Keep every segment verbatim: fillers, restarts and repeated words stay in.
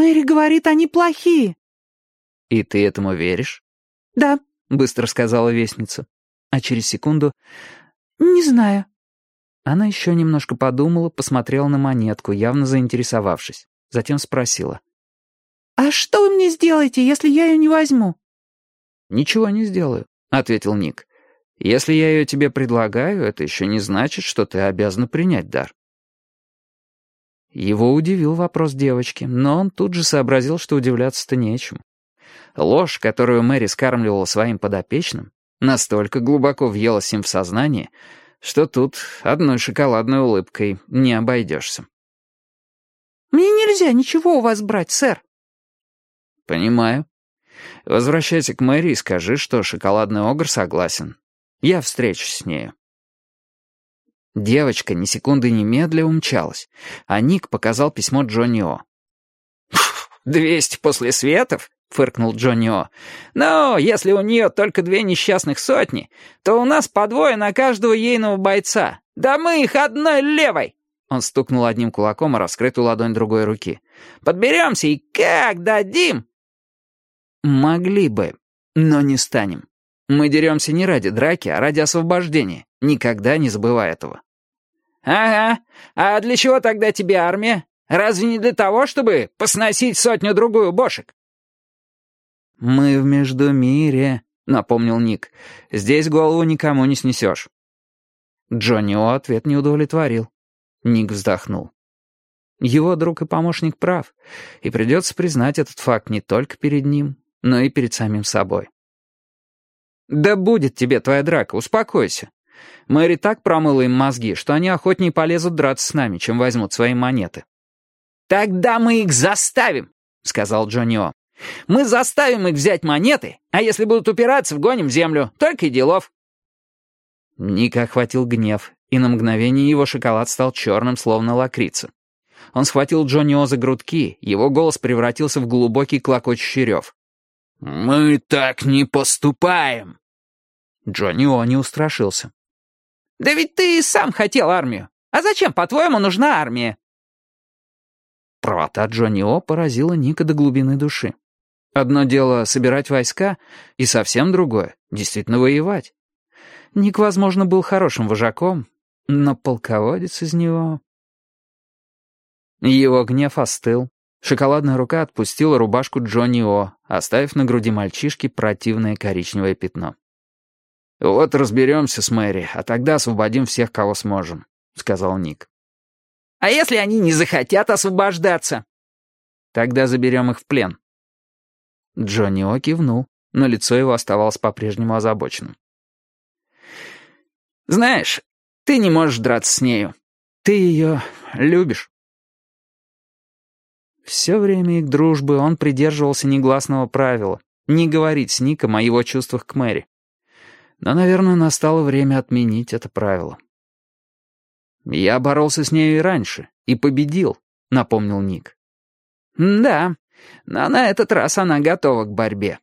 Мэри говорит, они плохие». «И ты этому веришь?» «Да», — быстро сказала вестница. А через секунду: «не знаю». Она еще немножко подумала, посмотрела на монетку, явно заинтересовавшись. Затем спросила: «А что вы мне сделаете, если я ее не возьму?» «Ничего не сделаю», — ответил Ник. «Если я ее тебе предлагаю, это еще не значит, что ты обязана принять дар». Его удивил вопрос девочки, но он тут же сообразил, что удивляться-то нечему. Ложь, которую Мэри скармливала своим подопечным, настолько глубоко въелась им в сознание, что тут одной шоколадной улыбкой не обойдешься. «Мне нельзя ничего у вас брать, сэр». «Понимаю. Возвращайся к Мэри и скажи, что шоколадный огр согласен. Я встречусь с нею». Девочка ни секунды немедля умчалась, а Ник показал письмо Джонни О. «Двести после светов?» — фыркнул Джонни О. «Но если у нее только две несчастных сотни, то у нас по двое на каждого ейного бойца. Да мы их одной левой!» Он стукнул одним кулаком о раскрытую ладонь другой руки. «Подберемся и как дадим!» «Могли бы, но не станем. Мы деремся не ради драки, а ради освобождения. Никогда не забывай этого». «Ага. А для чего тогда тебе армия? Разве не для того, чтобы посносить сотню-другую бошек?» «Мы в Междумире», — напомнил Ник. «Здесь голову никому не снесешь». Джонни О ответ не удовлетворил. Ник вздохнул. Его друг и помощник прав, и придется признать этот факт не только перед ним, но и перед самим собой. «Да будет тебе твоя драка, успокойся. Мэри так промыла им мозги, что они охотнее полезут драться с нами, чем возьмут свои монеты». «Тогда мы их заставим», — сказал Джонни О. «Мы заставим их взять монеты, а если будут упираться, вгоним в землю. Только и делов». Ника охватил гнев, и на мгновение его шоколад стал черным, словно лакрица. Он схватил Джонни О за грудки, его голос превратился в глубокий клокочущий рев. «Мы так не поступаем!» Джонни О не устрашился. «Да ведь ты и сам хотел армию. А зачем, по-твоему, нужна армия?» Правота Джонни О поразила Ника до глубины души. Одно дело собирать войска, и совсем другое — действительно воевать. Ник, возможно, был хорошим вожаком, но полководец из него... Его гнев остыл. Шоколадная рука отпустила рубашку Джонни О, оставив на груди мальчишки противное коричневое пятно. «Вот разберемся с Мэри, а тогда освободим всех, кого сможем», — сказал Ник. «А если они не захотят освобождаться?» «Тогда заберем их в плен». Джонни О кивнул, но лицо его оставалось по-прежнему озабоченным. «Знаешь, ты не можешь драться с нею. Ты ее любишь». Все время их дружбы он придерживался негласного правила — не говорить с Ником о его чувствах к Мэри. Но, наверное, настало время отменить это правило. «Я боролся с нею и раньше, и победил», — напомнил Ник. «Да, но на этот раз она готова к борьбе».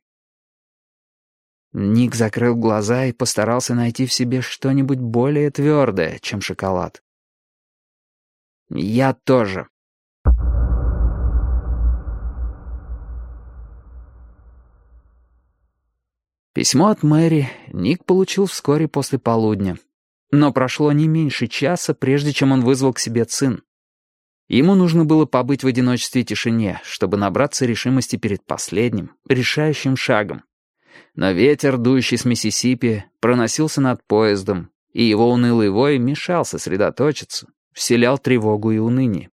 Ник закрыл глаза и постарался найти в себе что-нибудь более твердое, чем шоколад. «Я тоже». Письмо от Мэри Ник получил вскоре после полудня. Но прошло не меньше часа, прежде чем он вызвал к себе Цин. Ему нужно было побыть в одиночестве и тишине, чтобы набраться решимости перед последним, решающим шагом. Но ветер, дующий с Миссисипи, проносился над поездом, и его унылый вой мешал сосредоточиться, вселял тревогу и уныние.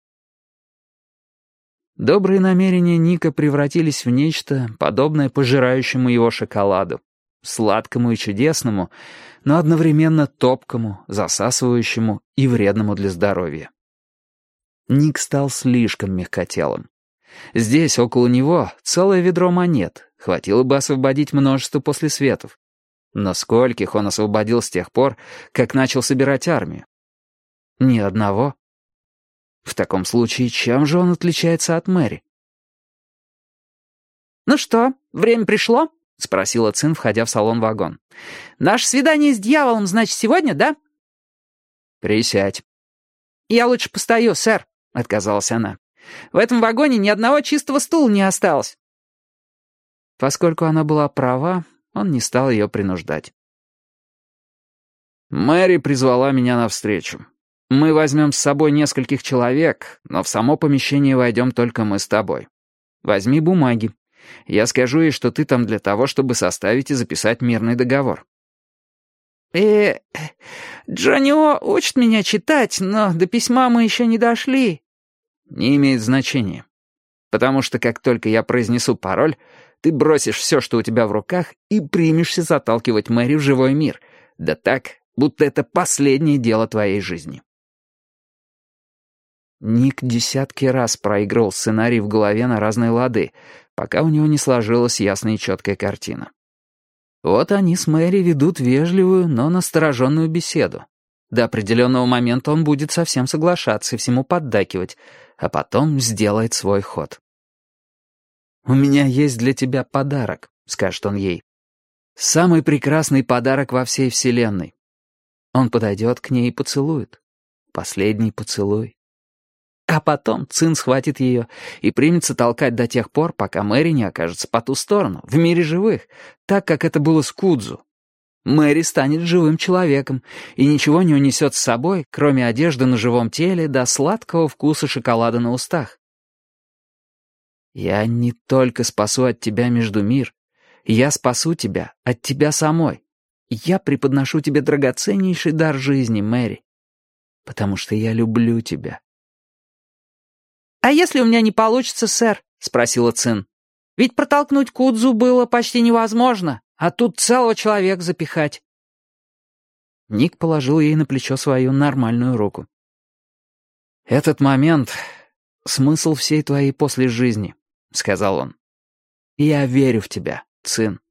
Добрые намерения Ника превратились в нечто, подобное пожирающему его шоколаду, сладкому и чудесному, но одновременно топкому, засасывающему и вредному для здоровья. Ник стал слишком мягкотелым. Здесь, около него, целое ведро монет, хватило бы освободить множество послесветов. Но скольких он освободил с тех пор, как начал собирать армию? Ни одного. В таком случае, чем же он отличается от Мэри? «Ну что, время пришло?» — спросила Цин, входя в салон-вагон. «Наше свидание с дьяволом, значит, сегодня, да?» «Присядь». «Я лучше постою, сэр», — отказалась она. В этом вагоне ни одного чистого стула не осталось». Поскольку она была права, он не стал ее принуждать. «Мэри призвала меня навстречу. Мы возьмем с собой нескольких человек, но в само помещение войдем только мы с тобой. Возьми бумаги. Я скажу ей, что ты там для того, чтобы составить и записать мирный договор». «Э, Джонни О учит меня читать, но до письма мы еще не дошли». «Не имеет значения. Потому что как только я произнесу пароль, ты бросишь все, что у тебя в руках, и примешься заталкивать Мэри в живой мир. Да так, будто это последнее дело твоей жизни». Ник десятки раз проигрывал сценарий в голове на разные лады, пока у него не сложилась ясная и четкая картина. Вот они с Мэри ведут вежливую, но настороженную беседу. До определенного момента он будет совсем соглашаться и всему поддакивать, а потом сделает свой ход. «У меня есть для тебя подарок», — скажет он ей. «Самый прекрасный подарок во всей вселенной». Он подойдет к ней и поцелует. Последний поцелуй. А потом Цин схватит ее и примется толкать до тех пор, пока Мэри не окажется по ту сторону, в мире живых, так, как это было с Кудзу. Мэри станет живым человеком и ничего не унесет с собой, кроме одежды на живом теле до сладкого вкуса шоколада на устах. «Я не только спасу от тебя Междумир, я спасу тебя от тебя самой. Я преподношу тебе драгоценнейший дар жизни, Мэри, потому что я люблю тебя». «А если у меня не получится, сэр?» — спросила Цин. «Ведь протолкнуть Кудзу было почти невозможно, а тут целого человека запихать». Ник положил ей на плечо свою нормальную руку. «Этот момент — смысл всей твоей послежизни», — сказал он. «Я верю в тебя, Цин».